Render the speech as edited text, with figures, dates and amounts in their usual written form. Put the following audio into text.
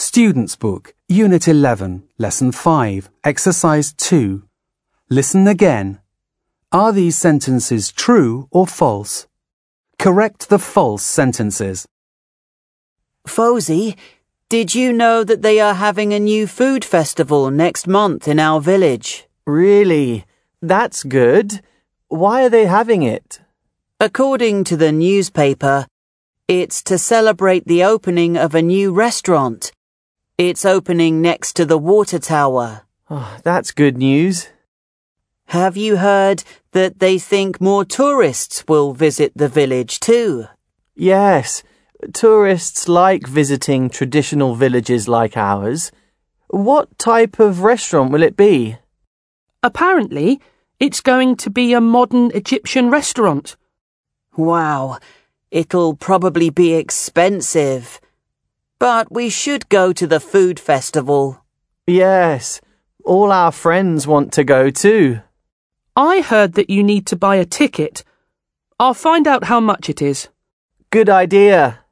Student's Book, Unit 11, Lesson 5, Exercise 2. Listen again. Are these sentences true or false? Correct the false sentences. Fosie, did you know that they are having a new food festival next month in our village? Really? That's good. Why are they having it? According to the newspaper, it's to celebrate the opening of a new restaurant. It's opening next to the water tower. Oh, that's good news. Have you heard that they think more tourists will visit the village too? Yes, tourists like visiting traditional villages like ours. What type of restaurant will it be? Apparently, it's going to be a modern Egyptian restaurant. Wow, it'll probably be expensive. But we should go to the food festival. Yes, all our friends want to go too. I heard that you need to buy a ticket. I'll find out how much it is. Good idea.